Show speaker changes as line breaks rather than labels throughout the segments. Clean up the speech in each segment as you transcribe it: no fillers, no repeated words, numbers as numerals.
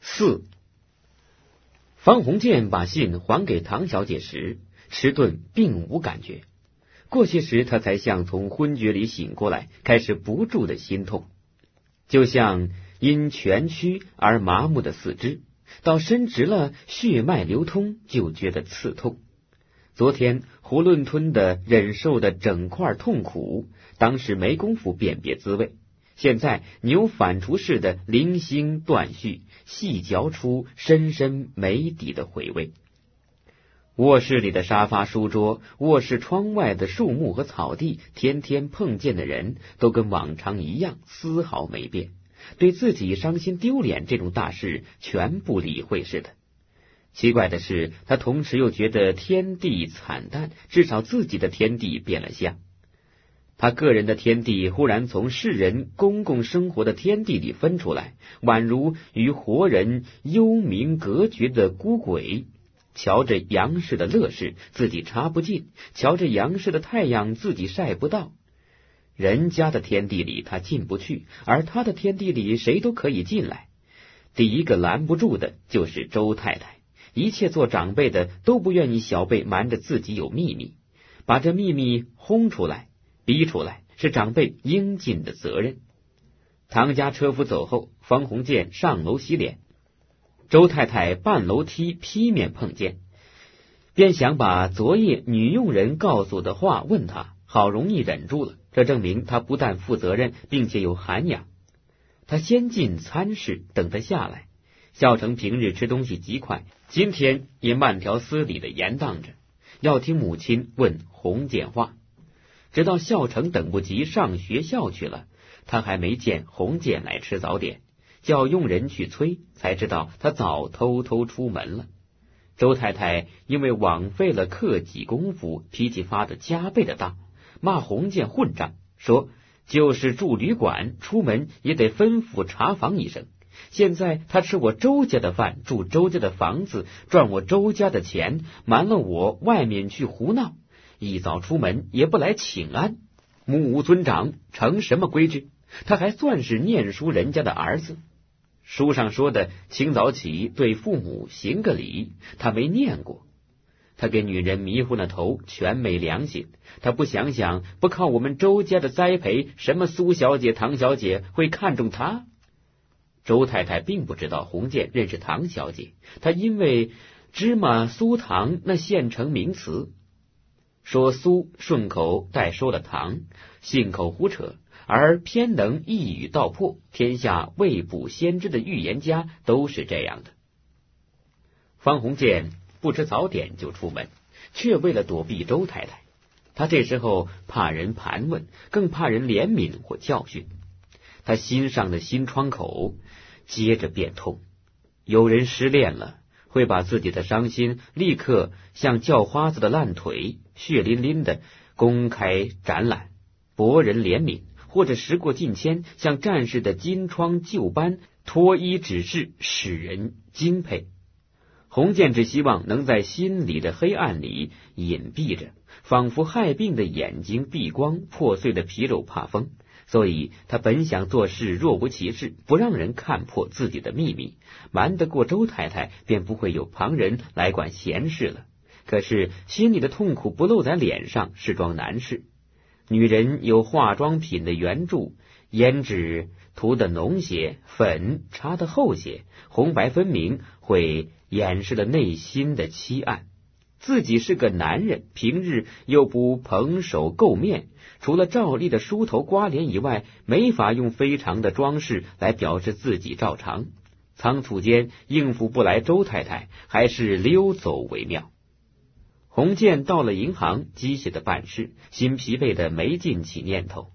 4. 方鸿渐把信还给唐小姐时，迟钝并无感觉。过些时，他才像从昏厥里醒过来，开始不住的心痛，就像因蜷曲而麻木的四肢，到伸直了血脉流通就觉得刺痛。昨天囫囵吞的忍受的整块痛苦，当时没工夫辨别滋味，现在牛反刍似的零星断续，细嚼出深深没底的回味。卧室里的沙发书桌，卧室窗外的树木和草地，天天碰见的人都跟往常一样，丝毫没变，对自己伤心丢脸这种大事全不理会似的。奇怪的是，他同时又觉得天地惨淡，至少自己的天地变了相。他个人的天地忽然从世人公共生活的天地里分出来，宛如与活人幽冥隔绝的孤鬼。瞧着杨氏的乐事，自己插不进；瞧着杨氏的太阳，自己晒不到。人家的天地里他进不去，而他的天地里谁都可以进来。第一个拦不住的就是周太太，一切做长辈的都不愿意小辈瞒着自己有秘密，把这秘密轰出来逼出来，是长辈应尽的责任。唐家车夫走后，方鸿渐上楼洗脸，周太太半楼梯劈面碰见，便想把昨夜女佣人告诉的话问他，好容易忍住了，这证明他不但负责任，并且有涵养。他先进餐室等他下来，孝成平日吃东西极快，今天也慢条斯理的延宕着，要听母亲问鸿渐话。直到孝成等不及上学校去了，他还没见鸿渐来吃早点，叫佣人去催，才知道他早偷偷出门了。周太太因为枉费了克己功夫，脾气发得加倍的大，骂鸿渐混账，说就是住旅馆，出门也得吩咐查房一声。现在他吃我周家的饭，住周家的房子，赚我周家的钱，瞒了我外面去胡闹，一早出门也不来请安，目无尊长，成什么规矩？他还算是念书人家的儿子。书上说的清早起对父母行个礼，他没念过。他给女人迷糊了头，全没良心。他不想想，不靠我们周家的栽培，什么苏小姐、唐小姐会看中他？周太太并不知道鸿渐认识唐小姐，她因为芝麻酥糖那现成名词，说酥顺口带说了糖，信口胡扯，而偏能一语道破，天下未卜先知的预言家都是这样的。方鸿渐不吃早点就出门，却为了躲避周太太。他这时候怕人盘问，更怕人怜悯或教训。他心上的心窗口接着变痛。有人失恋了，会把自己的伤心立刻像叫花子的烂腿血淋淋的公开展览，博人怜悯，或者时过境迁，像战士的金疮旧斑脱衣指示，使人敬佩。鸿渐只希望能在心里的黑暗里隐蔽着，仿佛害病的眼睛闭光，破碎的皮肉怕风。所以他本想做事若无其事，不让人看破自己的秘密，瞒得过周太太，便不会有旁人来管闲事了。可是心里的痛苦不露在脸上是桩难事。女人有化妆品的圆柱，胭脂涂得浓些，粉擦得厚些，红白分明，会掩饰了内心的凄暗。自己是个男人，平日又不蓬首垢面，除了照例的梳头刮脸以外，没法用非常的装饰来表示自己照常。仓促间应付不来周太太，还是溜走为妙。鸿渐到了银行，机械的办事，心疲惫的没劲起念头。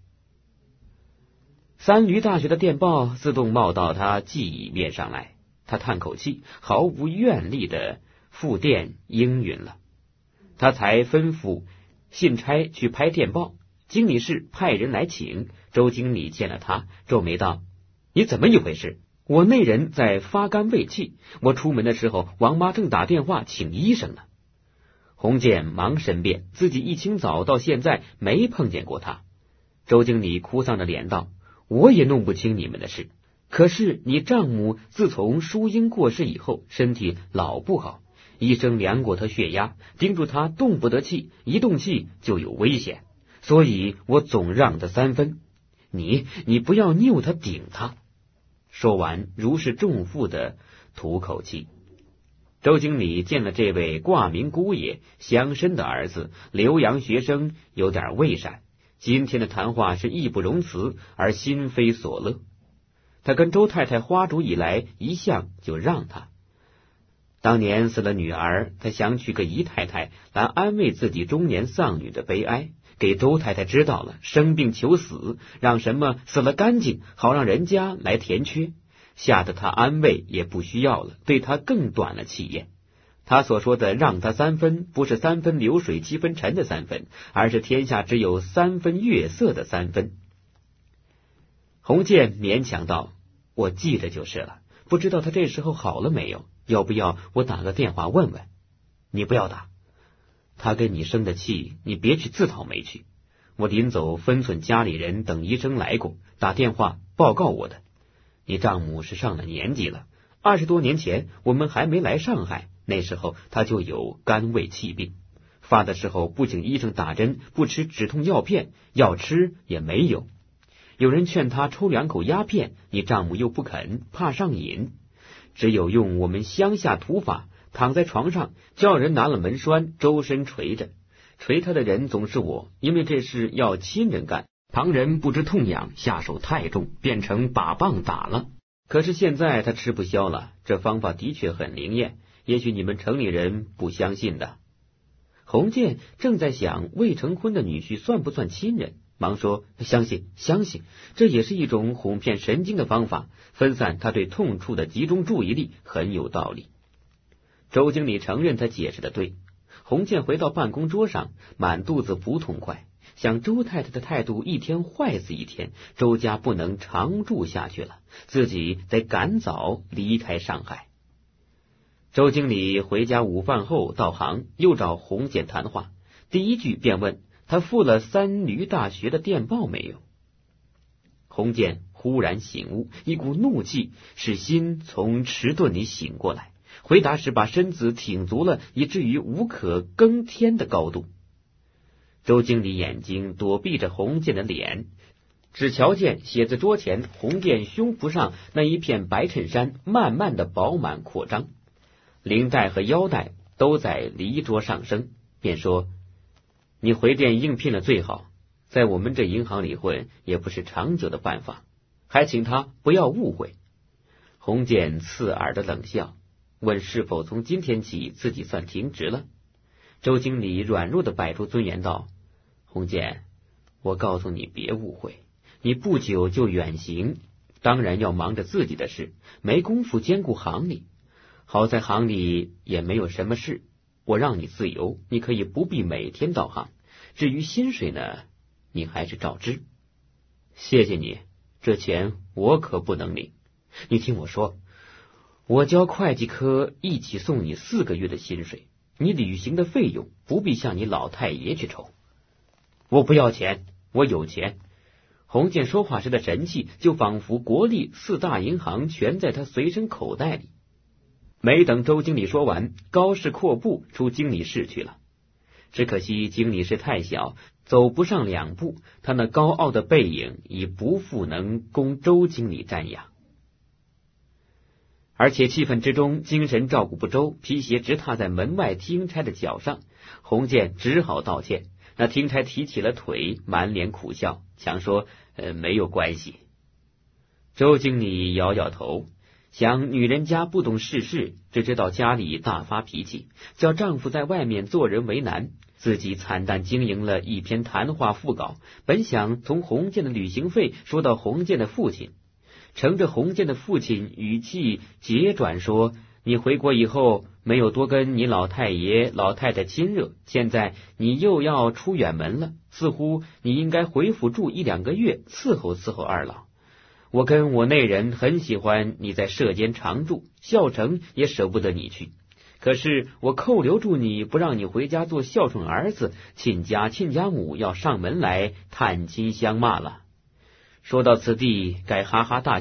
三闾大学的电报自动冒到他记忆面上来，他叹口气，毫无愿力的复电应允了。他才吩咐信差去拍电报，经理室派人来请。周经理见了他，皱眉道：你怎么一回事？我那人在发肝胃气，我出门的时候，王妈正打电话请医生呢。鸿渐忙申辩，自己一清早到现在没碰见过他。周经理哭丧着脸道：我也弄不清你们的事， 可是你丈母自从淑英过世以后，身体老不好，医生量过他血压，叮嘱他动不得气，一动气就有危险，所以我总让他3分。你不要拗他顶他。”说完，如释重负的吐口气。周经理见了这位挂名姑爷乡绅的儿子留洋学生，有点畏闪。今天的谈话是义不容辞，而心非所乐。他跟周太太花烛以来，一向就让他。当年死了女儿，他想娶个姨太太来安慰自己中年丧女的悲哀，给周太太知道了生病求死，让什么死了干净，好让人家来填缺，吓得他安慰也不需要了，对他更短了气焰。他所说的让他3分，不是3分流水7分沉的3分，而是天下只有3分月色的3分。洪建勉强道：“我记着就是了，不知道他这时候好了没有？要不要我打个电话问问？”“你不要打，他跟你生的气，你别去自讨没趣。我临走分寸家里人等医生来过，打电话报告我的。你丈母是上了年纪了，20多年前我们还没来上海，那时候他就有肝胃气病，发的时候不请医生打针，不吃止痛药片，药吃也没有。有人劝他抽2口鸦片，你丈母又不肯，怕上瘾，只有用我们乡下土法，躺在床上，叫人拿了门栓，周身捶着。捶他的人总是我，因为这事要亲人干，旁人不知痛痒，下手太重，变成把棒打了。可是现在他吃不消了，这方法的确很灵验，也许你们城里人不相信的。”洪建正在想未成婚的女婿算不算亲人，忙说：“相信，这也是一种哄骗神经的方法，分散他对痛处的集中注意力，很有道理。”周经理承认他解释的对。洪建回到办公桌上，满肚子不痛快，想周太太的态度一天坏死一天，周家不能长住下去了，自己得赶早离开上海。周经理回家午饭后到行，又找洪建谈话，第一句便问他付了3驴大学的电报没有。洪建忽然醒悟，一股怒气使心从迟钝里醒过来，回答时把身子挺足了，以至于无可更添的高度。周经理眼睛躲避着洪建的脸，只瞧见写字桌前洪建胸脯上那一片白衬衫慢慢的饱满扩张，领带和腰带都在离桌上升，便说：“你回电应聘了最好，在我们这银行里混也不是长久的办法，还请他不要误会。”洪建刺耳的冷笑，问是否从今天起自己算停职了。周经理软弱的摆出尊严道：“洪建，我告诉你别误会，你不久就远行，当然要忙着自己的事，没工夫兼顾行里。好在行里也没有什么事，我让你自由，你可以不必每天到行。至于薪水呢，你还是照支。谢谢你，这钱我可不能领。你听我说，我交会计科一起送你4个月的薪水，你旅行的费用不必向你老太爷去筹。”“我不要钱，我有钱。”洪建说话时的神气，就仿佛国力4大银行全在他随身口袋里。没等周经理说完，高氏阔步出经理室去了。只可惜经理室太小，走不上2步，他那高傲的背影已不复能供周经理瞻仰。而且气愤之中，精神照顾不周，皮鞋直踏在门外听差的脚上，洪建只好道歉。那听差提起了腿，满脸苦笑，强说：“没有关系。”周经理摇摇头，想女人家不懂世事，只知道家里大发脾气，叫丈夫在外面做人为难，自己惨淡经营了一篇谈话副稿，本想从洪建的旅行费说到洪建的父亲，乘着洪建的父亲语气节转说：“你回国以后没有多跟你老太爷老太太亲热，现在你又要出远门了，似乎你应该回府住1-2个月，伺候伺候二老。我跟我内人很喜欢你在舍间常住，孝成也舍不得你去，可是我扣留住你，不让你回家做孝顺儿子，亲家母要上门来探亲相骂了。”说到此地，该哈哈大笑，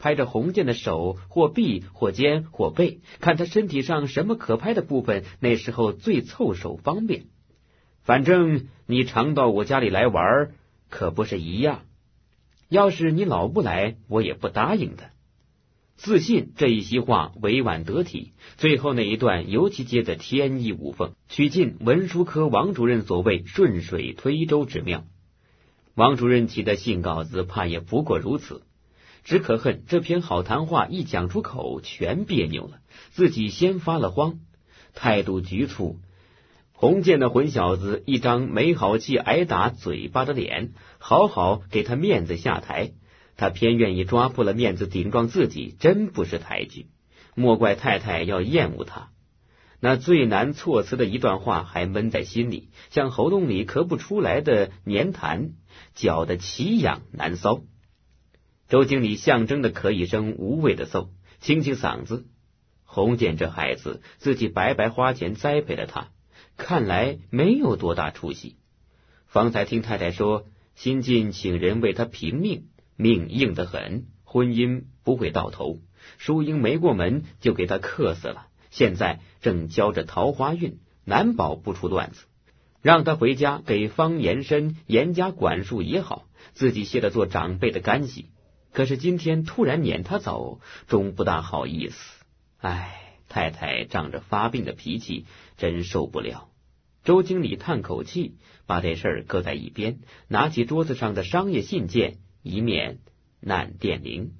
拍着洪建的手或臂或肩或背，看他身体上什么可拍的部分，那时候最凑手方便。反正你常到我家里来玩，可不是一样。要是你老不来，我也不答应的。自信这一席话委婉得体，最后那一段尤其接得天衣无缝，取尽文书科王主任所谓顺水推舟之妙。王主任起的信稿子怕也不过如此，只可恨这篇好谈话一讲出口全别扭了，自己先发了慌，态度局促。洪建的混小子一张没好气挨打嘴巴的脸，好好给他面子下台，他偏愿意抓破了面子顶撞自己，真不是抬举，莫怪太太要厌恶他。那最难措辞的一段话还闷在心里，像喉咙里咳不出来的粘痰，搅得奇痒难搔。周经理象征的咳一声无谓的嗽，清清嗓子。洪建这孩子，自己白白花钱栽培了他，看来没有多大出息。方才听太太说，新晋请人为他评命，命硬得很，婚姻不会到头，淑英没过门就给他克死了，现在正交着桃花运，难保不出乱子。让他回家给方延伸严加管束也好，自己卸了做长辈的干系。可是今天突然撵他走，终不大好意思。唉，太太仗着发病的脾气，真受不了。周经理叹口气，把这事儿搁在一边，拿起桌子上的商业信件，一面难电铃。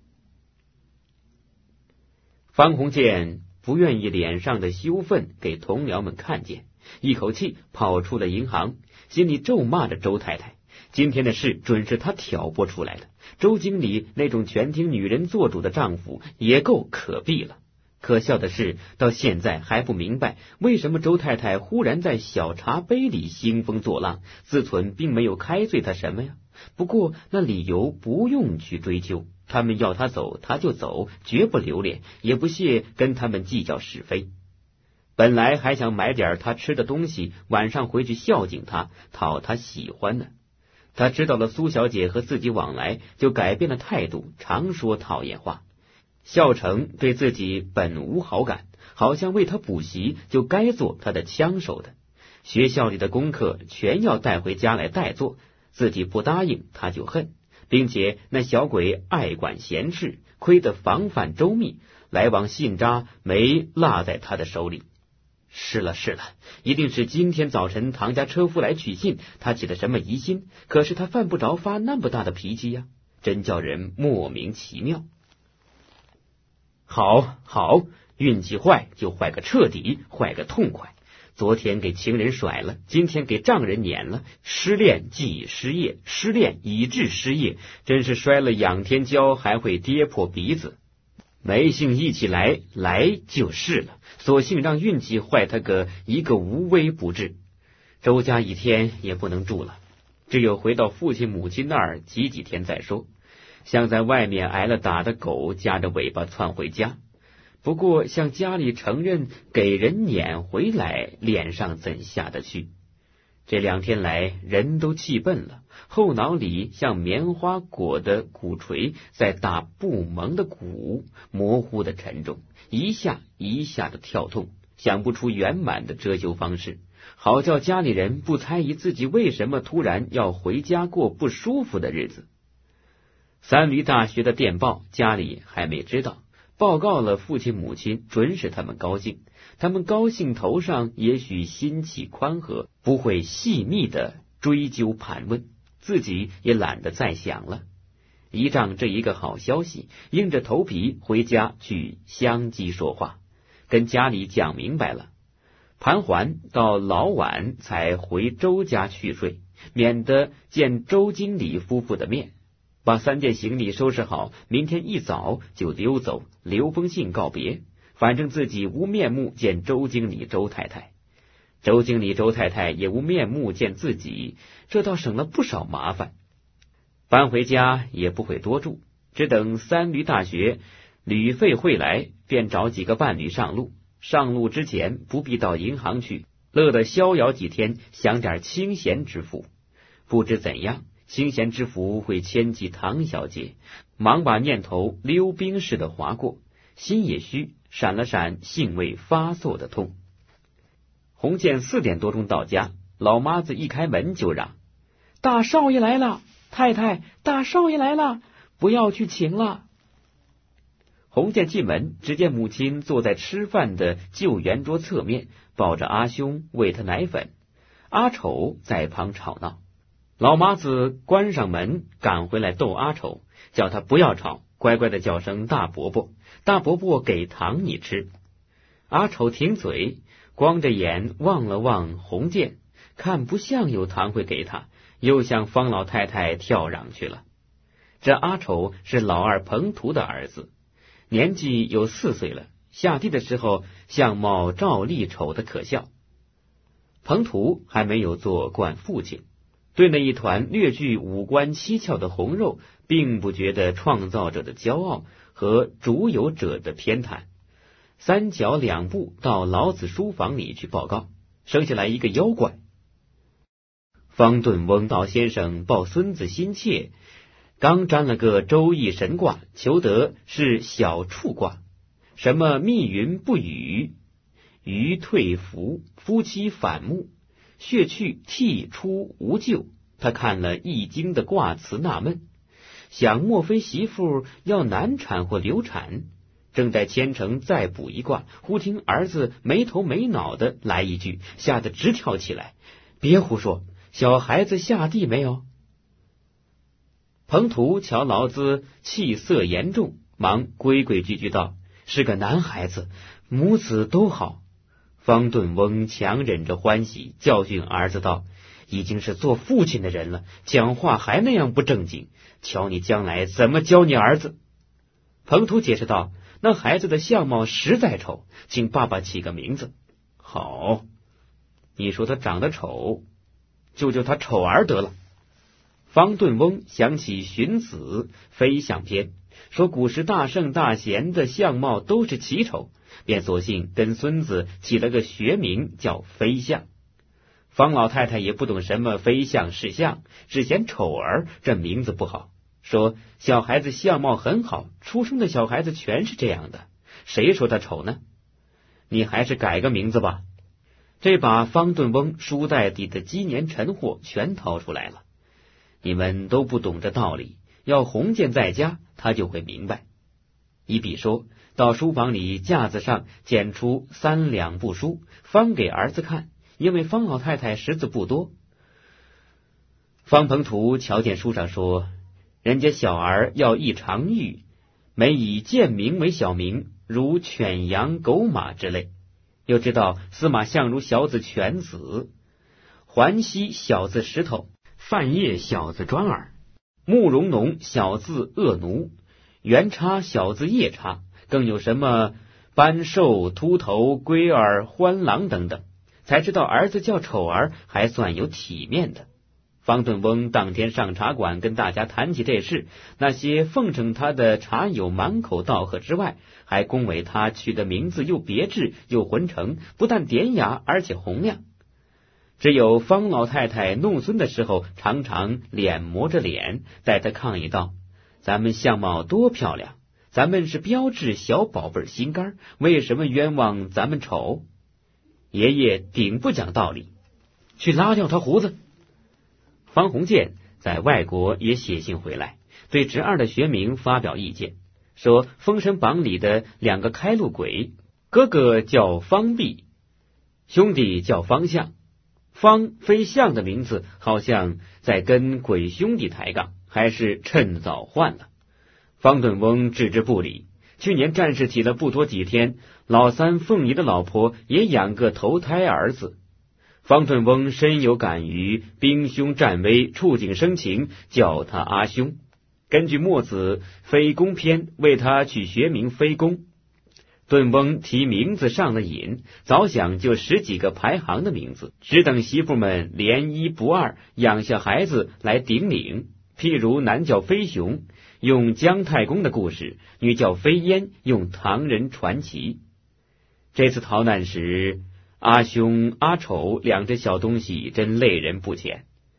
方鸿渐不愿意脸上的羞愤给同僚们看见，一口气跑出了银行，心里咒骂着周太太。今天的事准是他挑拨出来的，周经理那种全听女人做主的丈夫也够可避了。可笑的是，到现在还不明白为什么周太太忽然在小茶杯里兴风作浪，自忖并没有开罪他什么呀。不过那理由不用去追究，他们要他走他就走，绝不留恋，也不屑跟他们计较是非。本来还想买点他吃的东西，晚上回去孝敬他，讨他喜欢呢。他知道了苏小姐和自己往来，就改变了态度，常说讨厌话。孝成对自己本无好感，好像为他补习就该做他的枪手的，学校里的功课全要带回家来代做，自己不答应他就恨，并且那小鬼爱管闲事，亏得防范周密，来往信札没落在他的手里。是了，一定是今天早晨唐家车夫来取信，他起了什么疑心，可是他犯不着发那么大的脾气呀，真叫人莫名其妙。好，运气坏就坏个彻底，坏个痛快。昨天给情人甩了，今天给丈人撵了，失恋即失业，失恋以致失业，真是摔了仰天跤还会跌破鼻子。没幸一起来就是了，索性让运气坏他一个无微不至。周家一天也不能住了，只有回到父亲母亲那儿挤几天再说，像在外面挨了打的狗夹着尾巴窜回家。不过向家里承认给人撵回来，脸上怎下得去？这2天来人都气笨了，后脑里像棉花裹的鼓槌在打不萌的鼓，模糊的沉重，一下一下的跳动，想不出圆满的遮羞方式，好叫家里人不猜疑自己为什么突然要回家过不舒服的日子。三闾大学的电报家里还没知道，报告了父亲母亲，准使他们高兴。他们高兴头上也许心气宽和，不会细密的追究盘问，自己也懒得再想了。依仗这一个好消息，硬着头皮回家去相机说话，跟家里讲明白了，盘桓到老晚才回周家去睡，免得见周经理夫妇的面。把3件行李收拾好，明天一早就溜走，留封信告别。反正自己无面目见周经理周太太，周经理周太太也无面目见自己，这倒省了不少麻烦。搬回家也不会多住，只等三闾大学旅费汇来，便找几个伴侣上路。上路之前不必到银行去，乐得逍遥几天，享点清闲之福。不知怎样， 清闲之福会牵及唐小姐，忙把念头溜冰似的划过，心也虚，闪了闪兴味发作的痛。洪建4点多钟到家，老妈子一开门就嚷：大少爷来了，太太，大少爷来了，不要去请了。洪建进门，只见母亲坐在吃饭的旧圆桌侧面，抱着阿兄喂他奶粉，阿丑在旁吵闹。老妈子关上门，赶回来逗阿丑，叫他不要吵，乖乖的叫声大伯伯，大伯伯给糖你吃。阿丑停嘴，光着眼望了望洪建，看不像有糖会给他，又向方老太太跳嚷去了。这阿丑是老二彭图的儿子，年纪有4岁了，下地的时候相貌照例丑得可笑。彭图还没有做惯父亲，对那一团略具五官蹊跷的红肉，并不觉得创造者的骄傲和主有者的偏袒。3脚2步到老子书房里去报告，生下来一个妖怪。方顿翁道先生抱孙子心切，刚占了个周易神卦，求得是小畜卦，什么密云不雨，鱼退伏，夫妻反目，血去涕出无咎。他看了易经的卦辞纳闷，想莫非媳妇要难产或流产，正在虔诚再补一卦，忽听儿子没头没脑的来一句，吓得直跳起来，别胡说，小孩子下地没有？彭图瞧老子气色严重，忙规规矩矩道：是个男孩子，母子都好。方顿翁强忍着欢喜，教训儿子道：已经是做父亲的人了，讲话还那样不正经，瞧你将来怎么教你儿子。彭图解释道：那孩子的相貌实在丑，请爸爸起个名字。好，你说他长得丑，就叫他丑儿得了。方顿翁想起荀子飞相篇，说古时大圣大贤的相貌都是奇丑，便索性跟孙子起了个学名叫飞相。方老太太也不懂什么飞相是相，只嫌丑儿这名字不好，说小孩子相貌很好，出生的小孩子全是这样的，谁说他丑呢？你还是改个名字吧。这把方顿翁书袋里的积年陈货全掏出来了。你们都不懂这道理，要洪建在家，他就会明白。一笔说到书房里架子上捡出3两部书，翻给儿子看，因为方老太太识字不多。方彭图瞧见书上说，人家小儿要一长玉，每以贱名为小名，如犬羊狗马之类，又知道司马相如小子犬子，桓熙小字石头，范晔小字专耳，慕容农小字恶奴，元叉小字夜叉，更有什么斑瘦秃头龟儿欢郎等等，才知道儿子叫丑儿还算有体面的。方顿翁当天上茶馆跟大家谈起这事，那些奉承他的茶友满口道贺之外，还恭维他取的名字又别致又浑成，不但典雅而且洪亮。只有方老太太弄孙的时候，常常脸磨着脸，带他抗议道：咱们相貌多漂亮，咱们是标致小宝贝心肝，为什么冤枉咱们丑？爷爷顶不讲道理，去拉掉他胡子。方鸿渐在外国也写信回来，对侄儿的学名发表意见，说《封神榜》里的2个开路鬼，哥哥叫方弼，兄弟叫方相，方非相的名字好像在跟鬼兄弟抬杠，还是趁早换了。方顿翁置之不理。去年战事起了不多几天，老三凤仪的老婆也养个头胎儿子。方顿翁深有感于兵凶战危，触景生情，叫他阿兄。根据墨子非攻篇，为他取学名非攻。顿翁提名字上了瘾，早想就10几个排行的名字，只等媳妇们连一不二，养下孩子来顶领。譬如男叫飞熊，用姜太公的故事；女叫飞燕，用唐人传奇。这次逃难时，阿兄阿丑2只小东西真累人不浅。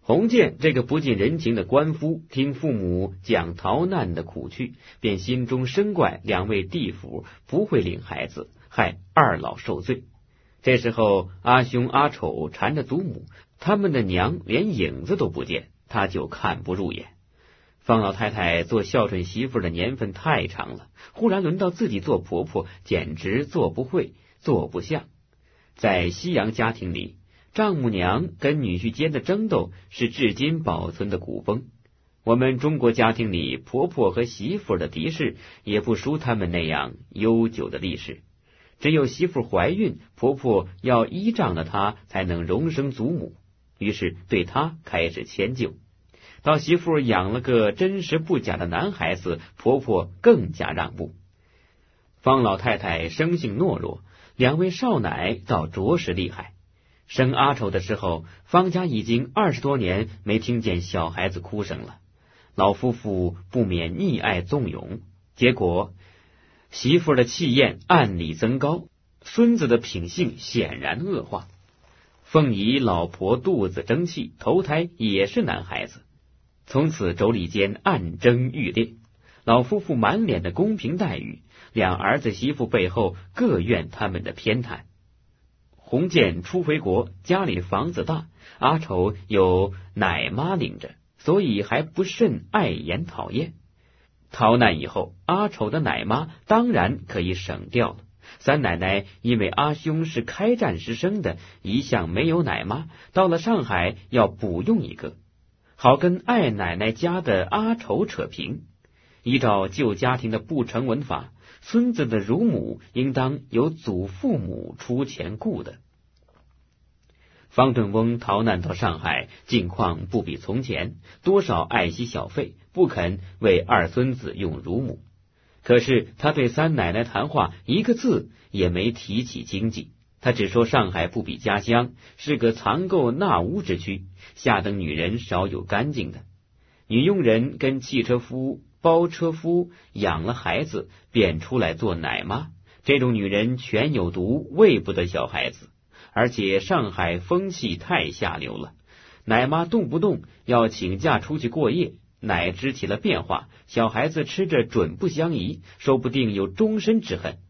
洪建这个不近人情的官夫，听父母讲逃难的苦趣，便心中生怪两位地府不会领孩子，害二老受罪。这时候阿兄阿丑缠着祖母，他们的娘连影子都不见，他就看不入眼。方老太太做孝顺媳妇的年份太长了，忽然轮到自己做婆婆，简直做不会，做不像。在西洋家庭里，丈母娘跟女婿间的争斗是至今保存的古风。我们中国家庭里，婆婆和媳妇的敌视也不输他们那样悠久的历史。只有媳妇怀孕，婆婆要依仗了她才能荣升祖母，于是对她开始迁就。到媳妇养了个真实不假的男孩子，婆婆更加让步。方老太太生性懦弱，两位少奶倒着实厉害。生阿丑的时候，方家已经20多年没听见小孩子哭声了，老夫妇不免溺爱纵容，结果媳妇的气焰按理增高，孙子的品性显然恶化。凤仪老婆肚子争气，头胎也是男孩子，从此妯娌间暗争欲裂，老夫妇满脸的公平待遇，两儿子媳妇背后各怨他们的偏袒。洪建初回国，家里房子大，阿丑有奶妈领着，所以还不甚碍眼讨厌。逃难以后，阿丑的奶妈当然可以省掉了。三奶奶因为阿兄是开战时生的，一向没有奶妈，到了上海要补用一个，好跟爱奶奶家的阿丑扯平。依照旧家庭的不成文法，孙子的乳母应当由祖父母出钱雇的。方顿翁逃难到上海，境况不比从前，多少爱惜小费，不肯为二孙子用乳母。可是他对三奶奶谈话一个字也没提起经济，他只说上海不比家乡，是个藏垢纳污之区，下等女人少有干净的。女佣人跟汽车夫、包车夫养了孩子，便出来做奶妈，这种女人全有毒，喂不得小孩子。而且上海风气太下流了，奶妈动不动要请假出去过夜，奶支起了变化，小孩子吃着准不相宜，说不定有终身之恨。